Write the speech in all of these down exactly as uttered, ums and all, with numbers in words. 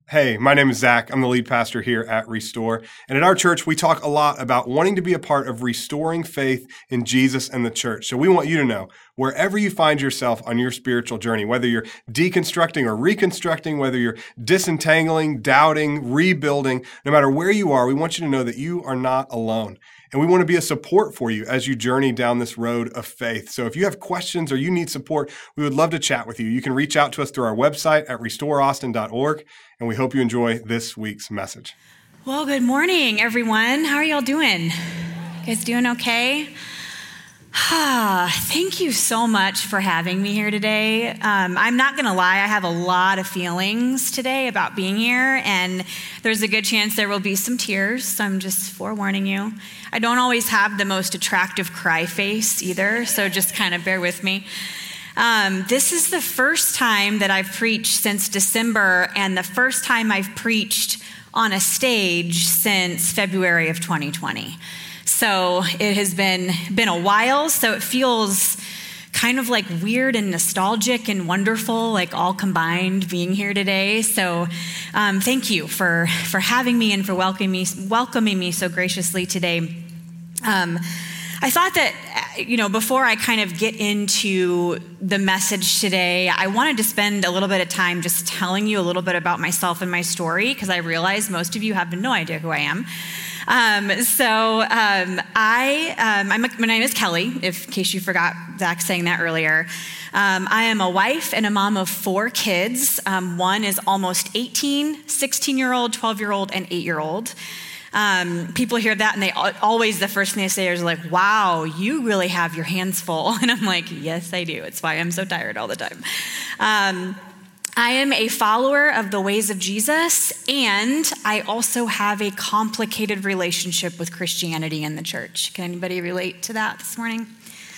Hey, my name is Zach. I'm the lead pastor here at Restore. And at our church, we talk a lot about wanting to be a part of restoring faith in Jesus and the church. So we want you to know, wherever you find yourself on your spiritual journey, whether you're deconstructing or reconstructing, whether you're disentangling, doubting, rebuilding, no matter where you are, we want you to know that you are not alone. And we want to be a support for you as you journey down this road of faith. So if you have questions or you need support, we would love to chat with you. You can reach out to us through our website at restore austin dot org. And we hope you enjoy this week's message. Well, good morning, everyone. How are y'all doing? You guys doing okay? Thank you so much for having me here today. Um, I'm not going to lie, I have a lot of feelings today about being here, and there's a good chance there will be some tears, so I'm just forewarning you. I don't always have the most attractive cry face either, so just kind of bear with me. Um, this is the first time that I've preached since December, and the first time I've preached on a stage since February of twenty twenty. So it has been been a while, so it feels kind of like weird and nostalgic and wonderful, like all combined being here today. So um, thank you for, for having me and for welcoming me, welcoming me so graciously today. Um, I thought that, you know, before I kind of get into the message today, I wanted to spend a little bit of time just telling you a little bit about myself and my story, because I realize most of you have no idea who I am. Um, so um, I, um, I'm a, my name is Kelly, if, in case you forgot Zach saying that earlier. Um, I am a wife and a mom of four kids. Um, one is almost eighteen, sixteen-year-old, twelve-year-old, and eight-year-old. Um, people hear that and they always, the first thing they say is like, wow, you really have your hands full. And I'm like, yes, I do. It's why I'm so tired all the time. Um, I am a follower of the ways of Jesus, and I also have a complicated relationship with Christianity and the church. Can anybody relate to that this morning?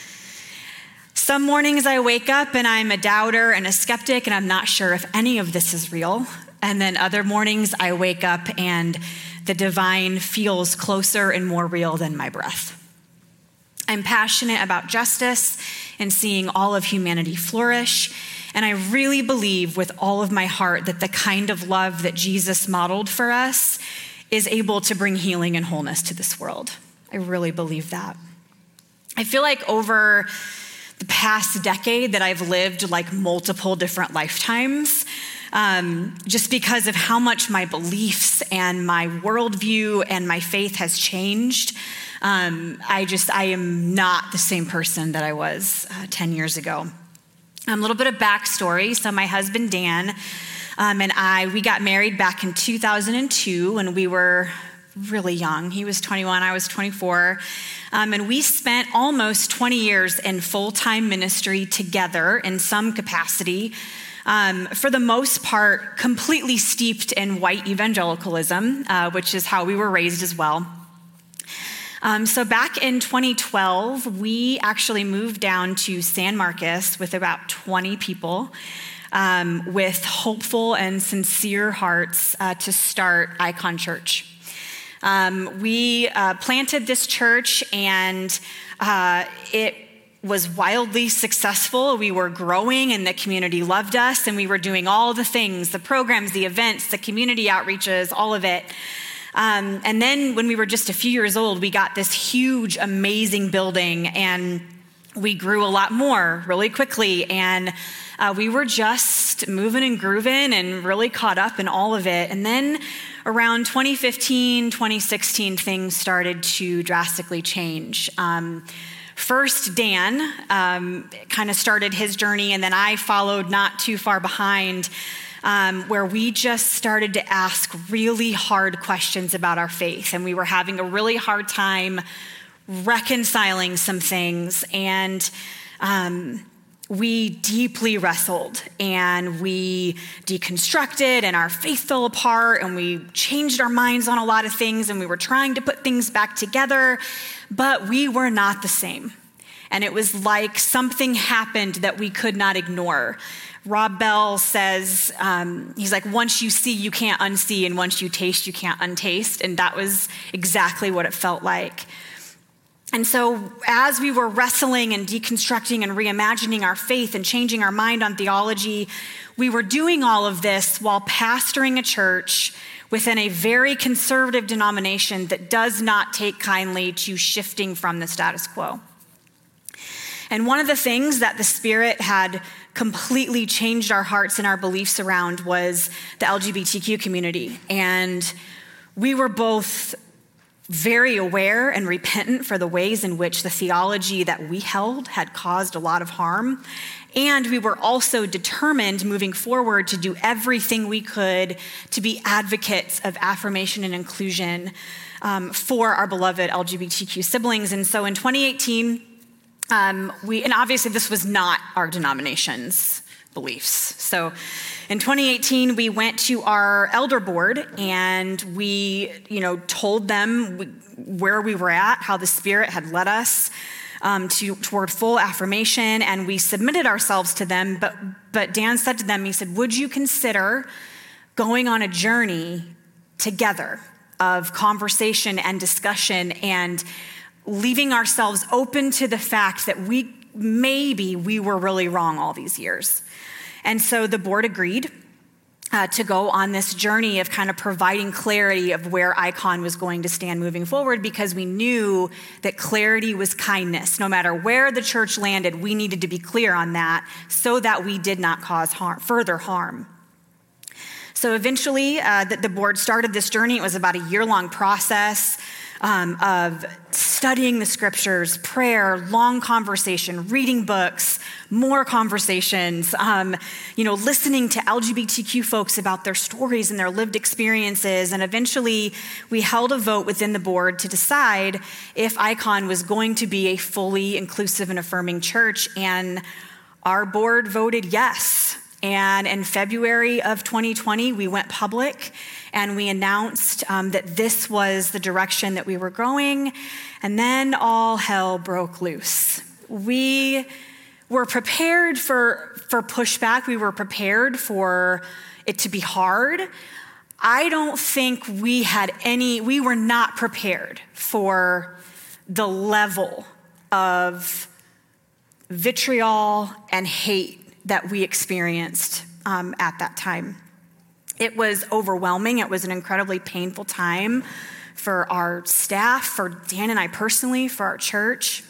Some mornings I wake up and I'm a doubter and a skeptic, and I'm not sure if any of this is real. And then other mornings I wake up and the divine feels closer and more real than my breath. I'm passionate about justice and seeing all of humanity flourish. And I really believe with all of my heart that the kind of love that Jesus modeled for us is able to bring healing and wholeness to this world. I really believe that. I feel like over the past decade that I've lived like multiple different lifetimes, um, just because of how much my beliefs and my worldview and my faith has changed. Um, I just, I am not the same person that I was uh, ten years ago. A little bit of backstory. So my husband, Dan, um, and I, we got married back in two thousand two when we were really young. He was twenty-one, I was twenty-four. Um, and we spent almost twenty years in full-time ministry together in some capacity. Um, for the most part, completely steeped in white evangelicalism, uh, which is how we were raised as well. Um, so back in twenty twelve, we actually moved down to San Marcos with about twenty people, um, with hopeful and sincere hearts uh, to start Icon Church. Um, we uh, planted this church, and uh, it was wildly successful. We were growing, and the community loved us, and we were doing all the things, the programs, the events, the community outreaches, all of it. Um, and then when we were just a few years old, we got this huge, amazing building, and we grew a lot more really quickly. And uh, we were just moving and grooving and really caught up in all of it. And then around twenty fifteen, twenty sixteen, things started to drastically change. Um, First, Dan um, kind of started his journey, and then I followed not too far behind, um, where we just started to ask really hard questions about our faith. And we were having a really hard time reconciling some things. And um, we deeply wrestled, and we deconstructed, and our faith fell apart, and we changed our minds on a lot of things, and we were trying to put things back together, but we were not the same. And it was like something happened that we could not ignore. Rob Bell says, um, he's like, once you see, you can't unsee, and once you taste, you can't untaste. And that was exactly what it felt like. And so as we were wrestling and deconstructing and reimagining our faith and changing our mind on theology, we were doing all of this while pastoring a church within a very conservative denomination that does not take kindly to shifting from the status quo. And one of the things that the Spirit had completely changed our hearts and our beliefs around was the L G B T Q community. And we were both very aware and repentant for the ways in which the theology that we held had caused a lot of harm. And we were also determined moving forward to do everything we could to be advocates of affirmation and inclusion um, for our beloved L G B T Q siblings. And so in twenty eighteen, um, we, and obviously this was not our denomination's beliefs. So in twenty eighteen, we went to our elder board and we, you know, told them where we were at, how the Spirit had led us um, to toward full affirmation, and we submitted ourselves to them. But but Dan said to them, he said, "Would you consider going on a journey together of conversation and discussion and leaving ourselves open to the fact that we maybe we were really wrong all these years?" And so the board agreed uh, to go on this journey of kind of providing clarity of where Icon was going to stand moving forward, because we knew that clarity was kindness. No matter where the church landed, we needed to be clear on that so that we did not cause harm, further harm. So eventually, uh, the, the board started this journey. It was about a year-long process um, of studying the scriptures, prayer, long conversation, reading books, more conversations, um, you know, listening to L G B T Q folks about their stories and their lived experiences. And eventually, we held a vote within the board to decide if Icon was going to be a fully inclusive and affirming church. And our board voted yes. And in February of twenty twenty, we went public and we announced um, that this was the direction that we were going. And then all hell broke loose. We were prepared for, for pushback. We were prepared for it to be hard. I don't think we had any, we were not prepared for the level of vitriol and hate that we experienced um, at that time. It was overwhelming. It was an incredibly painful time for our staff, for Dan and I personally, for our church.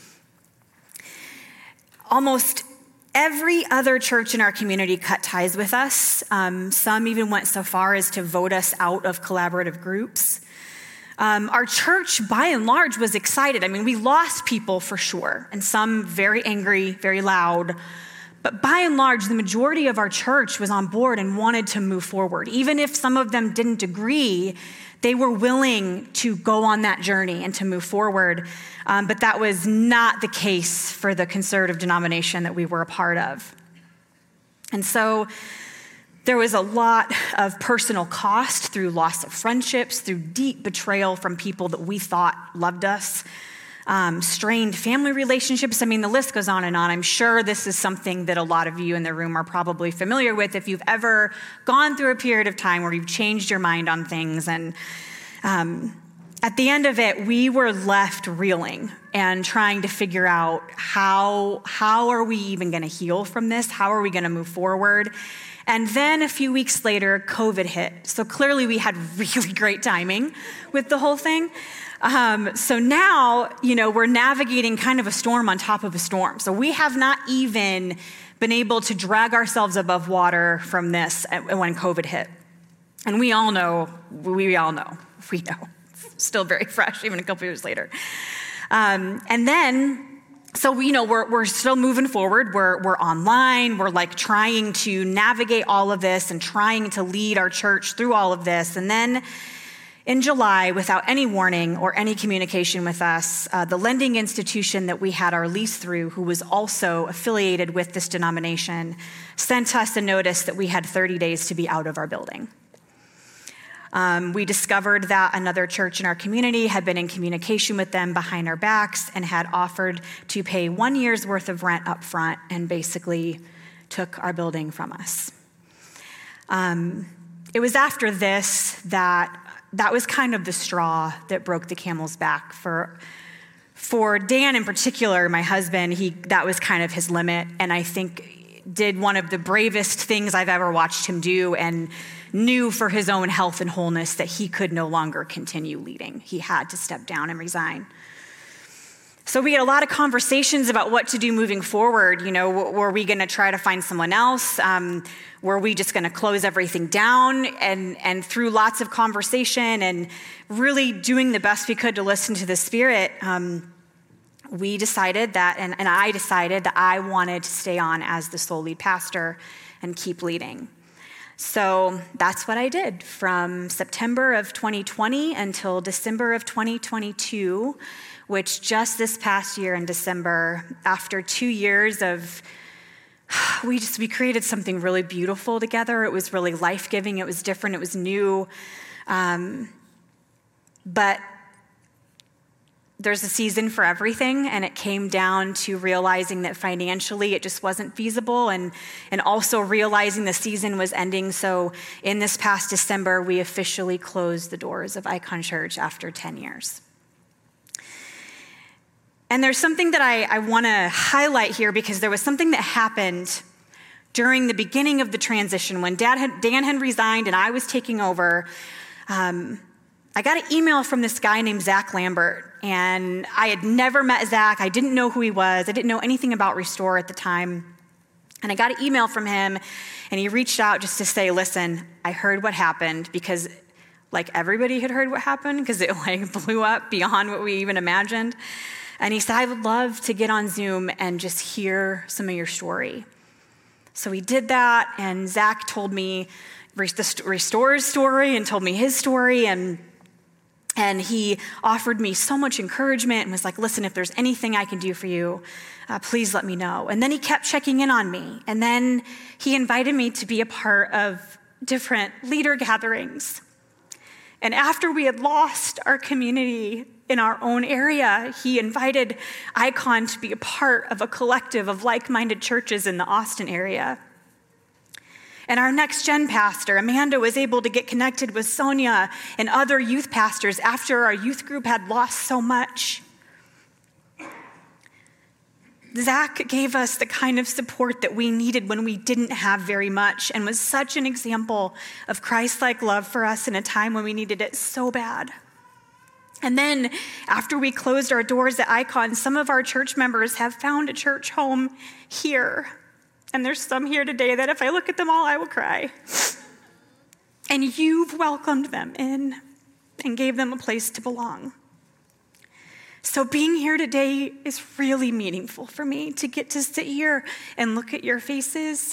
Almost every other church in our community cut ties with us. Um, some even went so far as to vote us out of collaborative groups. Um, our church, by and large, was excited. I mean, we lost people for sure, and some very angry, very loud. But by and large, the majority of our church was on board and wanted to move forward. Even if some of them didn't agree, they were willing to go on that journey and to move forward. Um, but that was not the case for the conservative denomination that we were a part of. And so there was a lot of personal cost through loss of friendships, through deep betrayal from people that we thought loved us. Um, strained family relationships. I mean, the list goes on and on. I'm sure this is something that a lot of you in the room are probably familiar with if you've ever gone through a period of time where you've changed your mind on things. And um, at the end of it, we were left reeling and trying to figure out how, how are we even going to heal from this? How are we going to move forward? And then a few weeks later, COVID hit. So clearly we had really great timing with the whole thing. Um, so now, you know, we're navigating kind of a storm on top of a storm. So we have not even been able to drag ourselves above water from this when COVID hit. And we all know, we all know, we know, still very fresh, even a couple years later. Um, and then, so, you know, we're, we're still moving forward. We're, we're online. We're like trying to navigate all of this and trying to lead our church through all of this. And then in July, without any warning or any communication with us, uh, the lending institution that we had our lease through, who was also affiliated with this denomination, sent us a notice that we had thirty days to be out of our building. Um, we discovered that another church in our community had been in communication with them behind our backs and had offered to pay one year's worth of rent up front and basically took our building from us. Um, it was after this that That was kind of the straw that broke the camel's back for, For Dan in particular, my husband, he that was kind of his limit, and I think did one of the bravest things I've ever watched him do, and knew for his own health and wholeness that he could no longer continue leading. He had to step down and resign. So we had a lot of conversations about what to do moving forward. You know, were we going to try to find someone else? Um, were we just going to close everything down? And, and through lots of conversation and really doing the best we could to listen to the Spirit, um, we decided that, and, and I decided that I wanted to stay on as the sole lead pastor and keep leading. So that's what I did from September of twenty twenty until December of twenty twenty-two, which just this past year in December, after two years of, we just, we created something really beautiful together. It was really life-giving. It was different. It was new. Um, but there's a season for everything, and it came down to realizing that financially it just wasn't feasible, and, and also realizing the season was ending. So in this past December, we officially closed the doors of Icon Church after ten years. And there's something that I, I want to highlight here, because there was something that happened during the beginning of the transition when Dad had, Dan had resigned and I was taking over. Um, I got an email from this guy named Zach Lambert, and I had never met Zach. I didn't know who he was. I didn't know anything about Restore at the time. And I got an email from him, and he reached out just to say, listen, I heard what happened, because like everybody had heard what happened, because it like blew up beyond what we even imagined. And he said, I would love to get on Zoom and just hear some of your story. So we did that, and Zach told me the Restore's story and told me his story, and And he offered me so much encouragement and was like, listen, if there's anything I can do for you, uh, please let me know. And then he kept checking in on me. And then he invited me to be a part of different leader gatherings. And after we had lost our community in our own area, he invited Icon to be a part of a collective of like-minded churches in the Austin area. And our next gen pastor, Amanda, was able to get connected with Sonia and other youth pastors after our youth group had lost so much. Zach gave us the kind of support that we needed when we didn't have very much, and was such an example of Christ-like love for us in a time when we needed it so bad. And then after we closed our doors at Icon, some of our church members have found a church home here. And there's some here today that if I look at them all, I will cry. And you've welcomed them in and gave them a place to belong. So being here today is really meaningful for me, to get to sit here and look at your faces.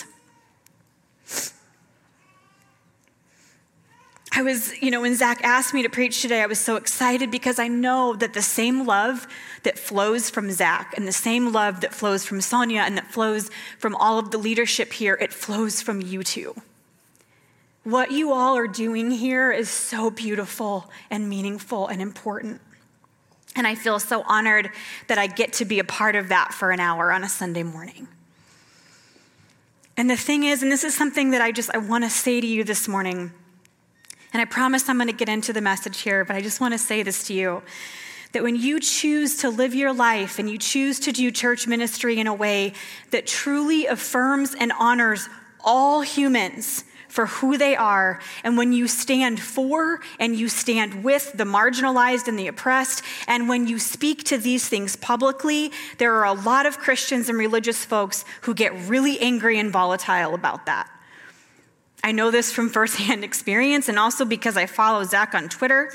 I was, you know, when Zach asked me to preach today, I was so excited, because I know that the same love that flows from Zach and the same love that flows from Sonia and that flows from all of the leadership here, it flows from you too. What you all are doing here is so beautiful and meaningful and important. And I feel so honored that I get to be a part of that for an hour on a Sunday morning. And the thing is, and this is something that I just, I want to say to you this morning, and I promise I'm going to get into the message here, but I just want to say this to you, that when you choose to live your life and you choose to do church ministry in a way that truly affirms and honors all humans for who they are, and when you stand for and you stand with the marginalized and the oppressed, and when you speak to these things publicly, there are a lot of Christians and religious folks who get really angry and volatile about that. I know this from firsthand experience, and also because I follow Zach on Twitter.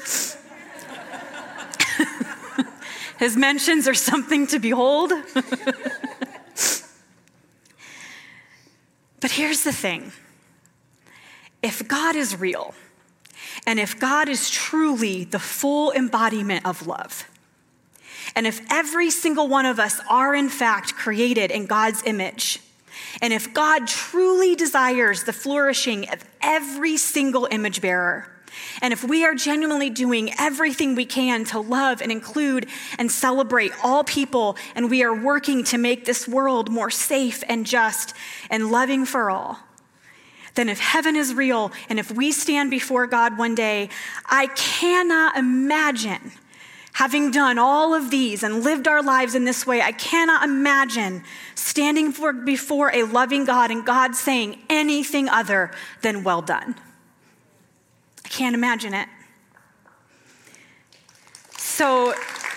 His mentions are something to behold. But here's the thing. If God is real, and if God is truly the full embodiment of love, and if every single one of us are in fact created in God's image, and if God truly desires the flourishing of every single image bearer, and if we are genuinely doing everything we can to love and include and celebrate all people, and we are working to make this world more safe and just and loving for all, then if heaven is real, and if we stand before God one day, I cannot imagine Having done all of these and lived our lives in this way, I cannot imagine standing for, before a loving God and God saying anything other than well done. I can't imagine it. So,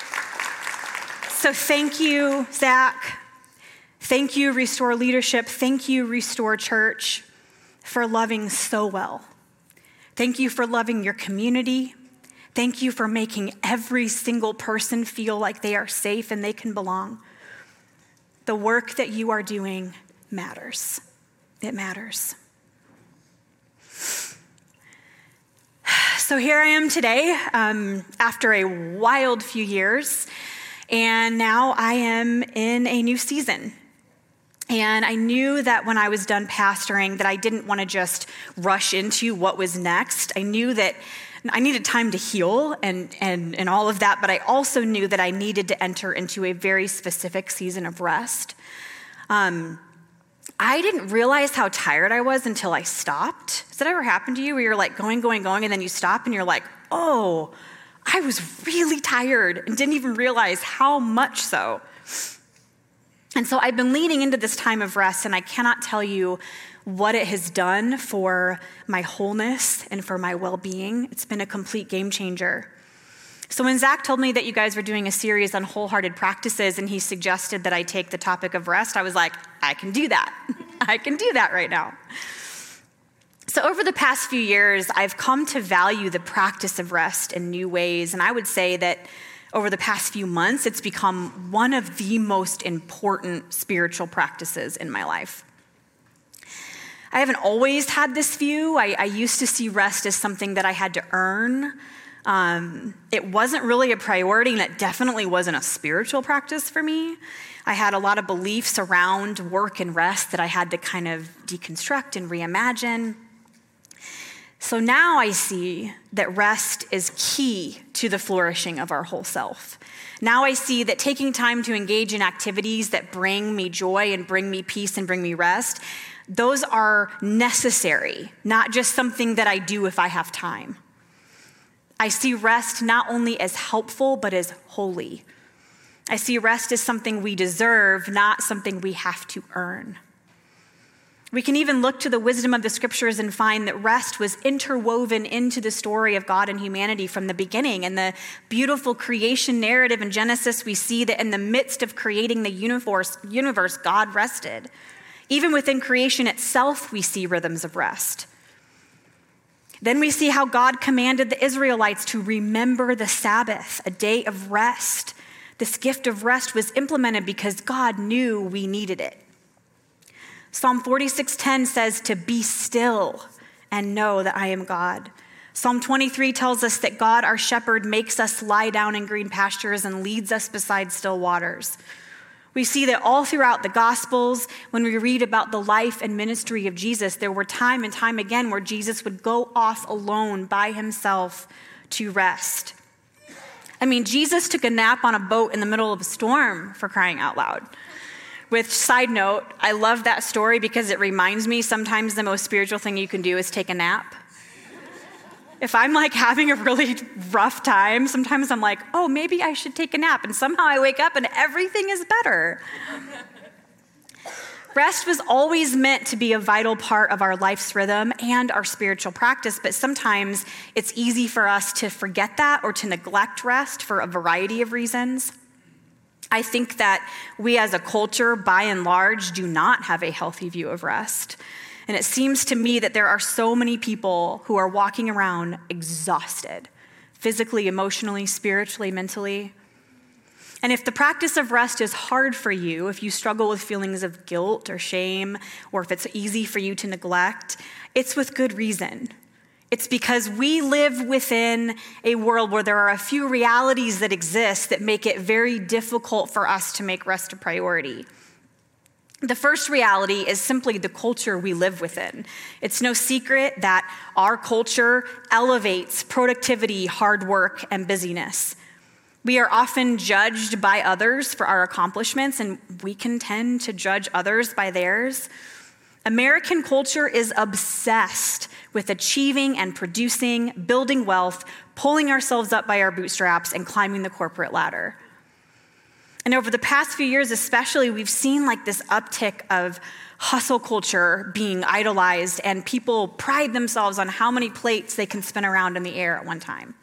so thank you, Zach. Thank you, Restore Leadership. Thank you, Restore Church, for loving so well. Thank you for loving your community. Thank you for making every single person feel like they are safe and they can belong. The work that you are doing matters. It matters. So here I am today, um, after a wild few years, and now I am in a new season. And I knew that when I was done pastoring that I didn't want to just rush into what was next. I knew that I needed time to heal and, and, and all of that, but I also knew that I needed to enter into a very specific season of rest. Um, I didn't realize how tired I was until I stopped. Has that ever happened to you where you're like going, going, going, and then you stop and you're like, oh, I was really tired and didn't even realize how much so. And so I've been leaning into this time of rest, and I cannot tell you what it has done for my wholeness and for my well-being. It's been a complete game changer. So when Zach told me that you guys were doing a series on wholehearted practices and he suggested that I take the topic of rest, I was like, I can do that. I can do that right now. So over the past few years, I've come to value the practice of rest in new ways. And I would say that over the past few months, it's become one of the most important spiritual practices in my life. I haven't always had this view. I, I used to see rest as something that I had to earn. Um, it wasn't really a priority, and it definitely wasn't a spiritual practice for me. I had a lot of beliefs around work and rest that I had to kind of deconstruct and reimagine. So now I see that rest is key to the flourishing of our whole self. Now I see that taking time to engage in activities that bring me joy and bring me peace and bring me rest, those are necessary, not just something that I do if I have time. I see rest not only as helpful, but as holy. I see rest as something we deserve, not something we have to earn. We can even look to the wisdom of the scriptures and find that rest was interwoven into the story of God and humanity from the beginning. In the beautiful creation narrative in Genesis, we see that in the midst of creating the universe, universe, God rested. Even within creation itself, we see rhythms of rest. Then we see how God commanded the Israelites to remember the Sabbath, a day of rest. This gift of rest was implemented because God knew we needed it. Psalm forty-six ten says to be still and know that I am God. Psalm twenty-three tells us that God, our shepherd, makes us lie down in green pastures and leads us beside still waters. We see that all throughout the Gospels, when we read about the life and ministry of Jesus, there were time and time again where Jesus would go off alone by himself to rest. I mean, Jesus took a nap on a boat in the middle of a storm, for crying out loud. With side note, I love that story because it reminds me sometimes the most spiritual thing you can do is take a nap. If I'm like having a really rough time, sometimes I'm like, oh, maybe I should take a nap. And somehow I wake up and everything is better. Rest was always meant to be a vital part of our life's rhythm and our spiritual practice, but sometimes it's easy for us to forget that or to neglect rest for a variety of reasons. I think that we as a culture, by and large, do not have a healthy view of rest. And it seems to me that there are so many people who are walking around exhausted, physically, emotionally, spiritually, mentally. And if the practice of rest is hard for you, if you struggle with feelings of guilt or shame, or if it's easy for you to neglect, it's with good reason. It's because we live within a world where there are a few realities that exist that make it very difficult for us to make rest a priority. The first reality is simply the culture we live within. It's no secret that our culture elevates productivity, hard work, and busyness. We are often judged by others for our accomplishments, and we can tend to judge others by theirs. American culture is obsessed with achieving and producing, building wealth, pulling ourselves up by our bootstraps, and climbing the corporate ladder. And over the past few years especially, we've seen like this uptick of hustle culture being idolized, and people pride themselves on how many plates they can spin around in the air at one time.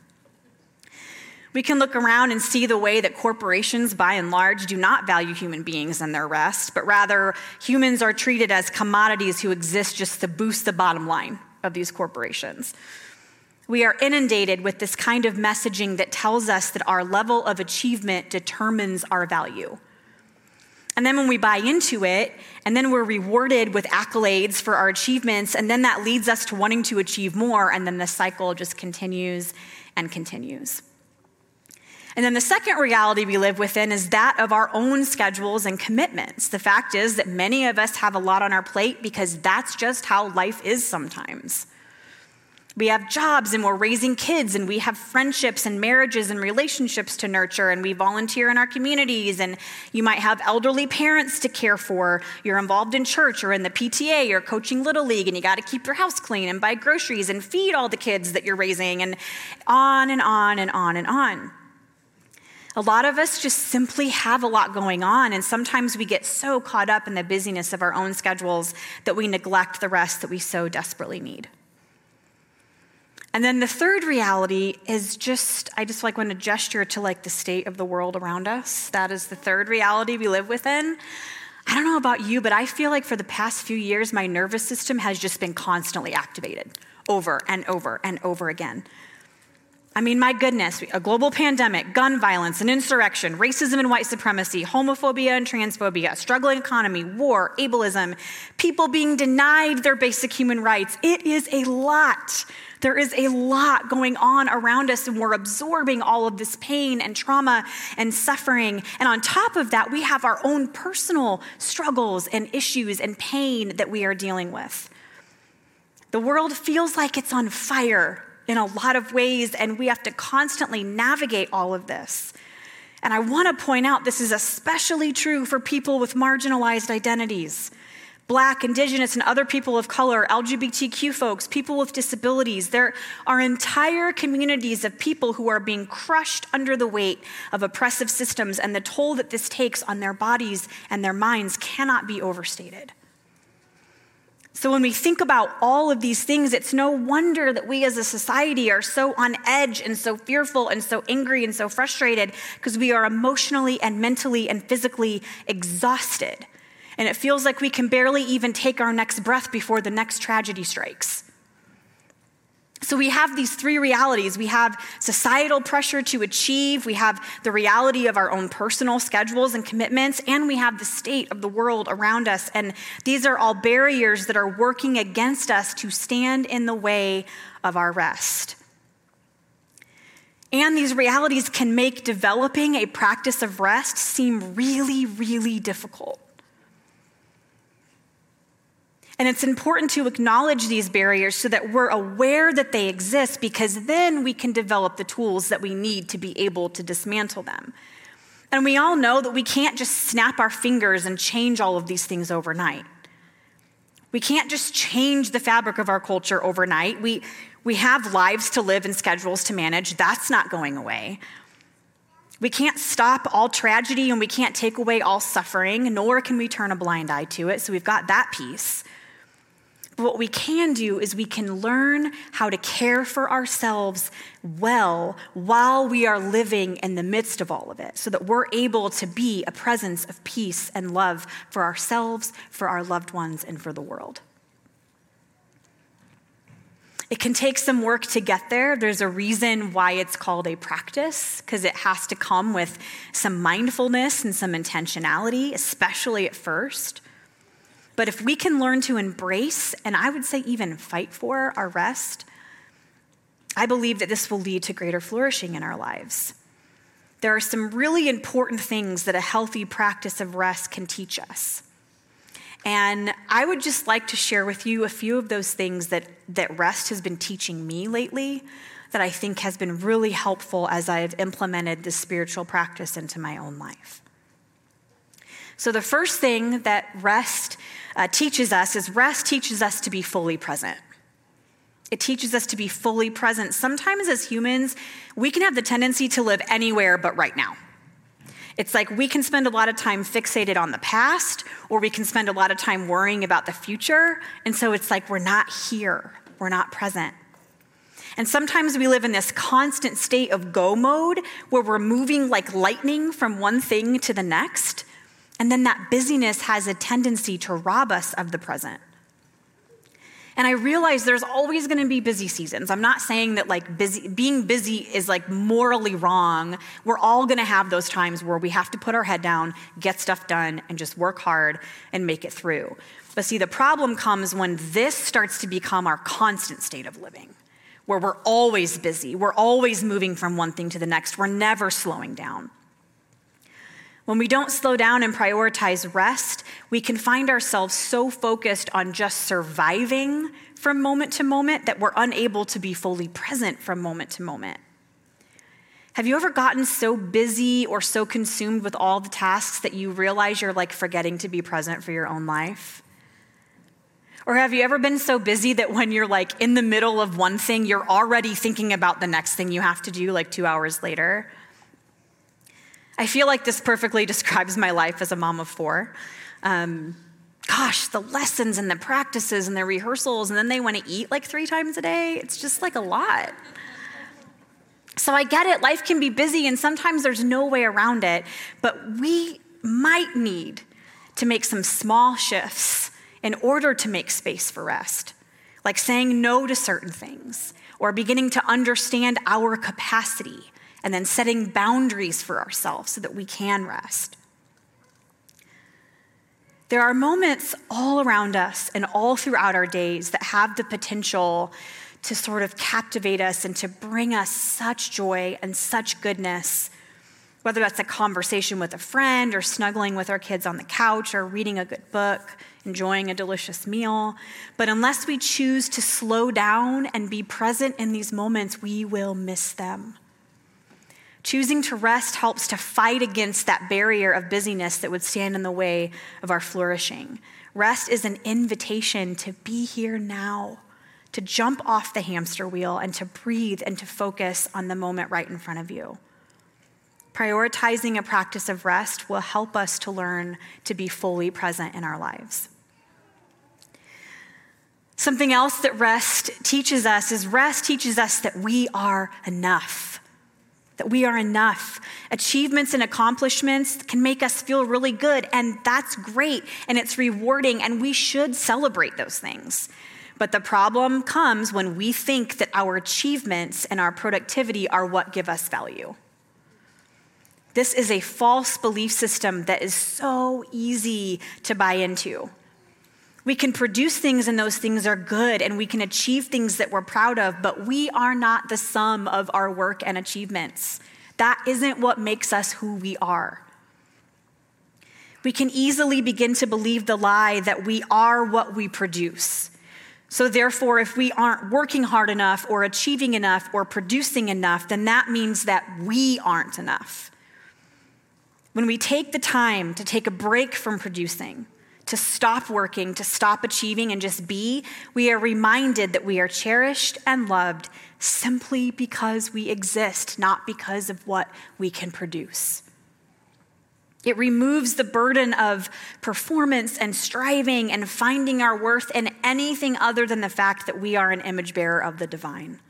We can look around and see the way that corporations, by and large, do not value human beings and their rest, but rather humans are treated as commodities who exist just to boost the bottom line of these corporations. We are inundated with this kind of messaging that tells us that our level of achievement determines our value. And then when we buy into it, and then we're rewarded with accolades for our achievements, and then that leads us to wanting to achieve more, and then the cycle just continues and continues. And then the second reality we live within is that of our own schedules and commitments. The fact is that many of us have a lot on our plate because that's just how life is sometimes. We have jobs and we're raising kids, and we have friendships and marriages and relationships to nurture, and we volunteer in our communities, and you might have elderly parents to care for. You're involved in church or in the P T A or coaching Little League, and you got to keep your house clean and buy groceries and feed all the kids that you're raising, and on and on and on and on. A lot of us just simply have a lot going on, and sometimes we get so caught up in the busyness of our own schedules that we neglect the rest that we so desperately need. And then the third reality is just, I just like want to gesture to like the state of the world around us. That is the third reality we live within. I don't know about you, but I feel like for the past few years, my nervous system has just been constantly activated over and over and over again. I mean, my goodness, a global pandemic, gun violence and insurrection, racism and white supremacy, homophobia and transphobia, struggling economy, war, ableism, people being denied their basic human rights. It is a lot. There is a lot going on around us, and we're absorbing all of this pain and trauma and suffering. And on top of that, we have our own personal struggles and issues and pain that we are dealing with. The world feels like it's on fire in a lot of ways, and we have to constantly navigate all of this. And I want to point out this is especially true for people with marginalized identities. Black, Indigenous, and other people of color, L G B T Q folks, people with disabilities. There are entire communities of people who are being crushed under the weight of oppressive systems, and the toll that this takes on their bodies and their minds cannot be overstated. So when we think about all of these things, it's no wonder that we as a society are so on edge and so fearful and so angry and so frustrated, because we are emotionally and mentally and physically exhausted. And it feels like we can barely even take our next breath before the next tragedy strikes. So we have these three realities. We have societal pressure to achieve, we have the reality of our own personal schedules and commitments, and we have the state of the world around us. And these are all barriers that are working against us to stand in the way of our rest. And these realities can make developing a practice of rest seem really, really difficult. And it's important to acknowledge these barriers so that we're aware that they exist, because then we can develop the tools that we need to be able to dismantle them. And we all know that we can't just snap our fingers and change all of these things overnight. We can't just change the fabric of our culture overnight. We, we have lives to live and schedules to manage. That's not going away. We can't stop all tragedy, and we can't take away all suffering, nor can we turn a blind eye to it. So we've got that piece. But what we can do is we can learn how to care for ourselves well while we are living in the midst of all of it, so that we're able to be a presence of peace and love for ourselves, for our loved ones, and for the world. It can take some work to get there. There's a reason why it's called a practice, because it has to come with some mindfulness and some intentionality, especially at first. But if we can learn to embrace, and I would say even fight for, our rest, I believe that this will lead to greater flourishing in our lives. There are some really important things that a healthy practice of rest can teach us. And I would just like to share with you a few of those things that, that rest has been teaching me lately, that I think has been really helpful as I have implemented this spiritual practice into my own life. So the first thing that rest uh, teaches us is rest teaches us to be fully present. It teaches us to be fully present. Sometimes as humans, we can have the tendency to live anywhere but right now. It's like we can spend a lot of time fixated on the past, or we can spend a lot of time worrying about the future. And so it's like we're not here. We're not present. And sometimes we live in this constant state of go mode where we're moving like lightning from one thing to the next. And then that busyness has a tendency to rob us of the present. And I realize there's always going to be busy seasons. I'm not saying that like busy, being busy is like morally wrong. We're all going to have those times where we have to put our head down, get stuff done, and just work hard and make it through. But see, the problem comes when this starts to become our constant state of living, where we're always busy. We're always moving from one thing to the next. We're never slowing down. When we don't slow down and prioritize rest, we can find ourselves so focused on just surviving from moment to moment that we're unable to be fully present from moment to moment. Have you ever gotten so busy or so consumed with all the tasks that you realize you're like forgetting to be present for your own life? Or have you ever been so busy that when you're like in the middle of one thing, you're already thinking about the next thing you have to do like two hours later? I feel like this perfectly describes my life as a mom of four. Um, gosh, the lessons and the practices and the rehearsals, and then they want to eat like three times a day. It's just like a lot. So I get it. Life can be busy, and sometimes there's no way around it. But we might need to make some small shifts in order to make space for rest, like saying no to certain things or beginning to understand our capacity, and then setting boundaries for ourselves so that we can rest. There are moments all around us and all throughout our days that have the potential to sort of captivate us and to bring us such joy and such goodness, whether that's a conversation with a friend or snuggling with our kids on the couch or reading a good book, enjoying a delicious meal. But unless we choose to slow down and be present in these moments, we will miss them. Choosing to rest helps to fight against that barrier of busyness that would stand in the way of our flourishing. Rest is an invitation to be here now, to jump off the hamster wheel and to breathe and to focus on the moment right in front of you. Prioritizing a practice of rest will help us to learn to be fully present in our lives. Something else that rest teaches us is rest teaches us that we are enough. That we are enough. Achievements and accomplishments can make us feel really good, and that's great, and it's rewarding, and we should celebrate those things. But the problem comes when we think that our achievements and our productivity are what give us value. This is a false belief system that is so easy to buy into. We can produce things and those things are good, and we can achieve things that we're proud of, but we are not the sum of our work and achievements. That isn't what makes us who we are. We can easily begin to believe the lie that we are what we produce. So therefore, if we aren't working hard enough or achieving enough or producing enough, then that means that we aren't enough. When we take the time to take a break from producing, to stop working, to stop achieving and just be, we are reminded that we are cherished and loved simply because we exist, not because of what we can produce. It removes the burden of performance and striving and finding our worth in anything other than the fact that we are an image bearer of the divine.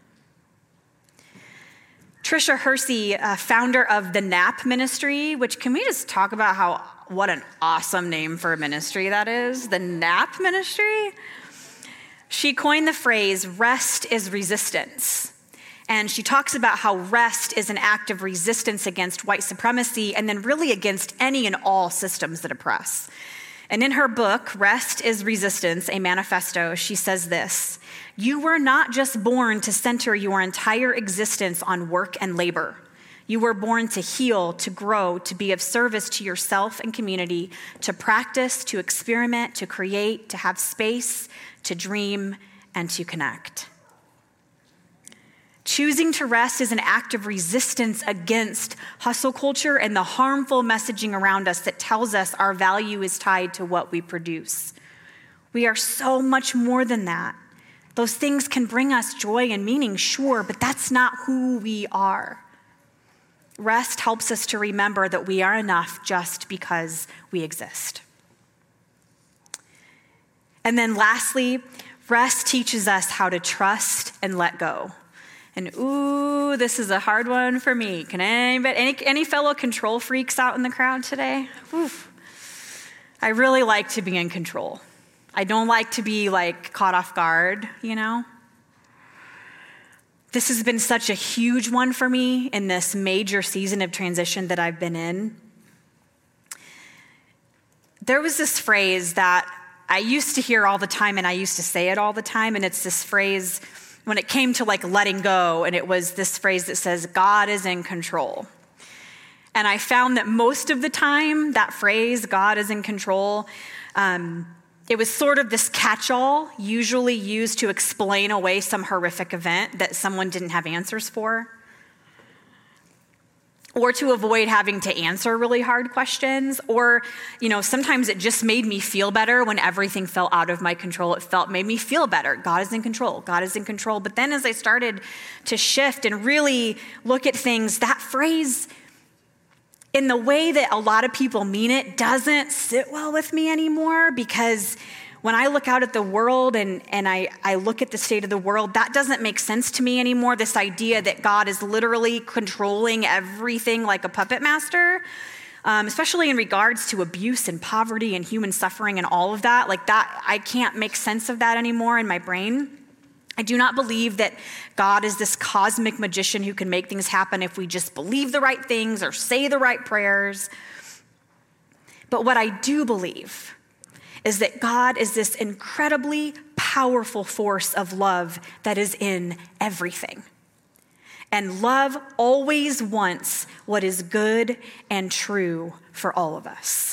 Tricia Hersey, uh, founder of the Nap Ministry, which can we just talk about how what an awesome name for a ministry that is, the Nap Ministry? She coined the phrase, rest is resistance. And she talks about how rest is an act of resistance against white supremacy and then really against any and all systems that oppress. And in her book, Rest is Resistance, a manifesto, she says this: you were not just born to center your entire existence on work and labor. You were born to heal, to grow, to be of service to yourself and community, to practice, to experiment, to create, to have space, to dream, and to connect. Choosing to rest is an act of resistance against hustle culture and the harmful messaging around us that tells us our value is tied to what we produce. We are so much more than that. Those things can bring us joy and meaning, sure, but that's not who we are. Rest helps us to remember that we are enough just because we exist. And then lastly, rest teaches us how to trust and let go. And ooh, this is a hard one for me. Can anybody, any, any fellow control freaks out in the crowd today? Oof. I really like to be in control. I don't like to be like caught off guard, you know? This has been such a huge one for me in this major season of transition that I've been in. There was this phrase that I used to hear all the time, and I used to say it all the time, and it's this phrase when it came to like letting go, and it was this phrase that says, God is in control. And I found that most of the time, that phrase, God is in control, um, it was sort of this catch-all, usually used to explain away some horrific event that someone didn't have answers for, or to avoid having to answer really hard questions, or, you know, sometimes it just made me feel better when everything fell out of my control. It felt, made me feel better. God is in control. God is in control. But then as I started to shift and really look at things, that phrase, in the way that a lot of people mean it, doesn't sit well with me anymore, because when I look out at the world and, and I, I look at the state of the world, that doesn't make sense to me anymore, this idea that God is literally controlling everything like a puppet master, um, especially in regards to abuse and poverty and human suffering and all of that. Like that, I can't make sense of that anymore in my brain. I do not believe that God is this cosmic magician who can make things happen if we just believe the right things or say the right prayers. But what I do believe is that God is this incredibly powerful force of love that is in everything. And love always wants what is good and true for all of us.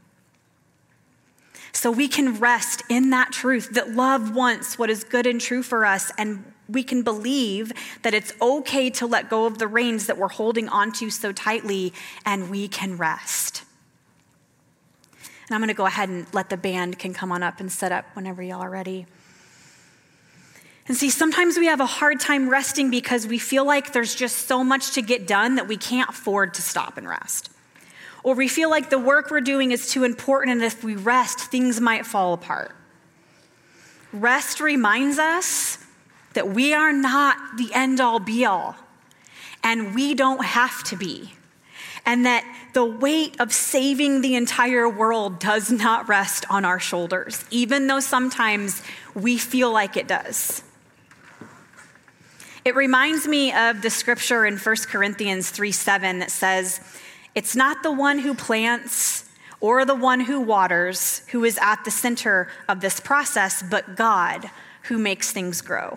So we can rest in that truth that love wants what is good and true for us, and we can believe that it's okay to let go of the reins that we're holding onto so tightly, and we can rest. And I'm going to go ahead and let the band can come on up and set up whenever y'all are ready. And see, sometimes we have a hard time resting because we feel like there's just so much to get done that we can't afford to stop and rest. Or we feel like the work we're doing is too important, and if we rest, things might fall apart. Rest reminds us that we are not the end-all be-all, and we don't have to be. And that the weight of saving the entire world does not rest on our shoulders, even though sometimes we feel like it does. It reminds me of the scripture in First Corinthians three seven that says, "It's not the one who plants or the one who waters who is at the center of this process, but God who makes things grow."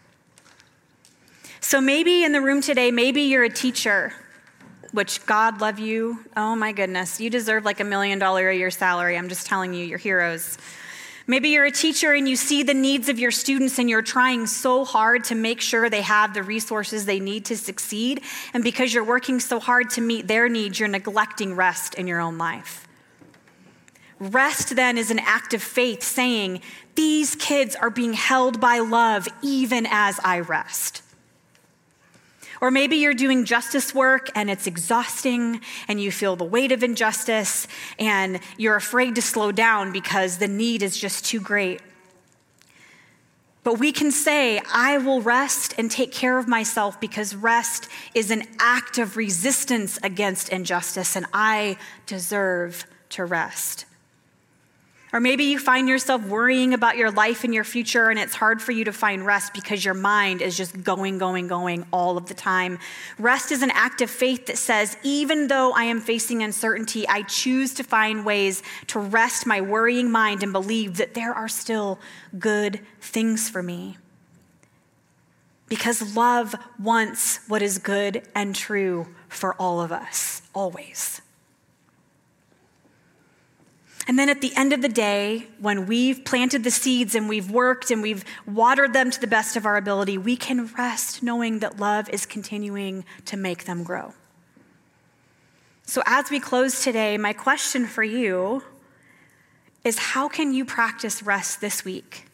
So maybe in the room today, maybe you're a teacher, which God love you. Oh my goodness, you deserve like a million dollar a year salary. I'm just telling you, you're heroes. Maybe you're a teacher and you see the needs of your students and you're trying so hard to make sure they have the resources they need to succeed. And because you're working so hard to meet their needs, you're neglecting rest in your own life. Rest then is an act of faith saying, these kids are being held by love even as I rest. Or maybe you're doing justice work and it's exhausting and you feel the weight of injustice and you're afraid to slow down because the need is just too great. But we can say, I will rest and take care of myself because rest is an act of resistance against injustice and I deserve to rest. Or maybe you find yourself worrying about your life and your future and it's hard for you to find rest because your mind is just going, going, going all of the time. Rest is an act of faith that says, even though I am facing uncertainty, I choose to find ways to rest my worrying mind and believe that there are still good things for me. Because love wants what is good and true for all of us, always. And then at the end of the day, when we've planted the seeds and we've worked and we've watered them to the best of our ability, we can rest knowing that love is continuing to make them grow. So as we close today, my question for you is, how can you practice rest this week?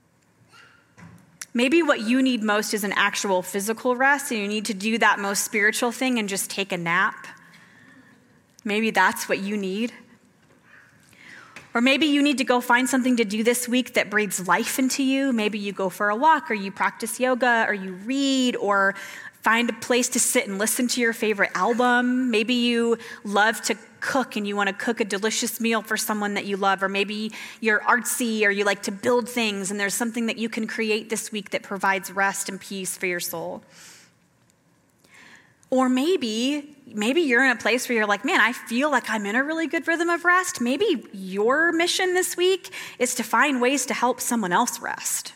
Maybe what you need most is an actual physical rest, and you need to do that most spiritual thing and just take a nap. Maybe that's what you need. Or maybe you need to go find something to do this week that breathes life into you. Maybe you go for a walk, or you practice yoga, or you read, or find a place to sit and listen to your favorite album. Maybe you love to cook and you want to cook a delicious meal for someone that you love. Or maybe you're artsy or you like to build things, and there's something that you can create this week that provides rest and peace for your soul. Or maybe, maybe you're in a place where you're like, man, I feel like I'm in a really good rhythm of rest. Maybe your mission this week is to find ways to help someone else rest.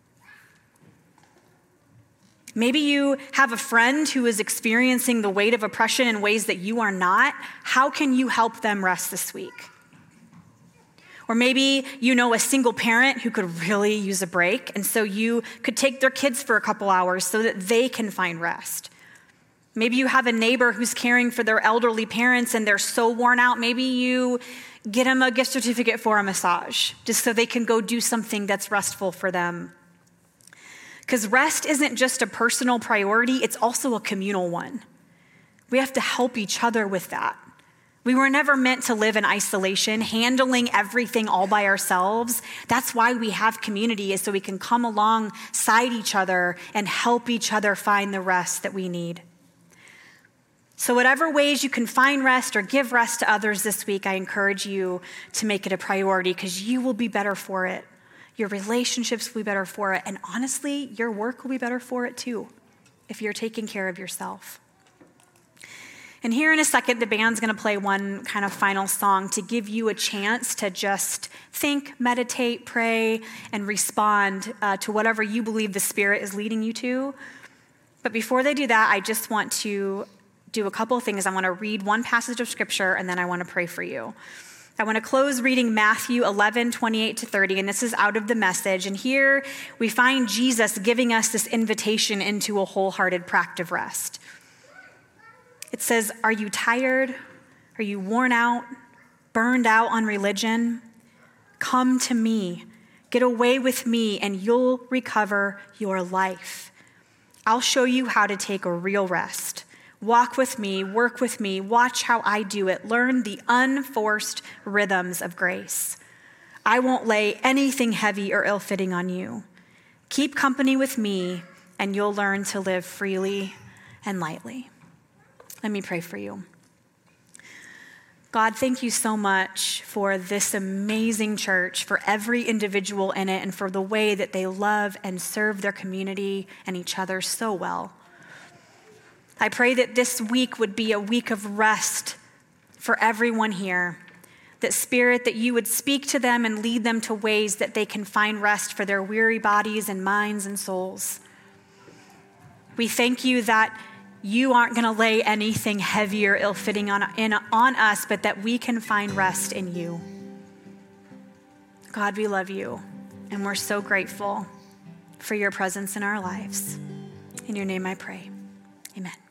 Maybe you have a friend who is experiencing the weight of oppression in ways that you are not. How can you help them rest this week? Or maybe you know a single parent who could really use a break, and so you could take their kids for a couple hours so that they can find rest. Maybe you have a neighbor who's caring for their elderly parents and they're so worn out. Maybe you get them a gift certificate for a massage just so they can go do something that's restful for them. Because rest isn't just a personal priority, it's also a communal one. We have to help each other with that. We were never meant to live in isolation, handling everything all by ourselves. That's why we have community, is so we can come alongside each other and help each other find the rest that we need. So whatever ways you can find rest or give rest to others this week, I encourage you to make it a priority, because you will be better for it. Your relationships will be better for it. And honestly, your work will be better for it too, if you're taking care of yourself. And here in a second, the band's going to play one kind of final song to give you a chance to just think, meditate, pray, and respond uh, to whatever you believe the Spirit is leading you to. But before they do that, I just want to do a couple of things. I want to read one passage of Scripture, and then I want to pray for you. I want to close reading Matthew eleven, twenty-eight to thirty, and this is out of the Message. And here we find Jesus giving us this invitation into a wholehearted practice of rest. It says, "Are you tired? Are you worn out, burned out on religion? Come to me. Get away with me, and you'll recover your life. I'll show you how to take a real rest. Walk with me, work with me, watch how I do it. Learn the unforced rhythms of grace. I won't lay anything heavy or ill-fitting on you. Keep company with me, and you'll learn to live freely and lightly." Let me pray for you. God, thank you so much for this amazing church, for every individual in it, and for the way that they love and serve their community and each other so well. I pray that this week would be a week of rest for everyone here. That Spirit, that you would speak to them and lead them to ways that they can find rest for their weary bodies and minds and souls. We thank you that you aren't going to lay anything heavy or ill-fitting on, in, on us, but that we can find rest in you. God, we love you, and we're so grateful for your presence in our lives. In your name I pray. Amen.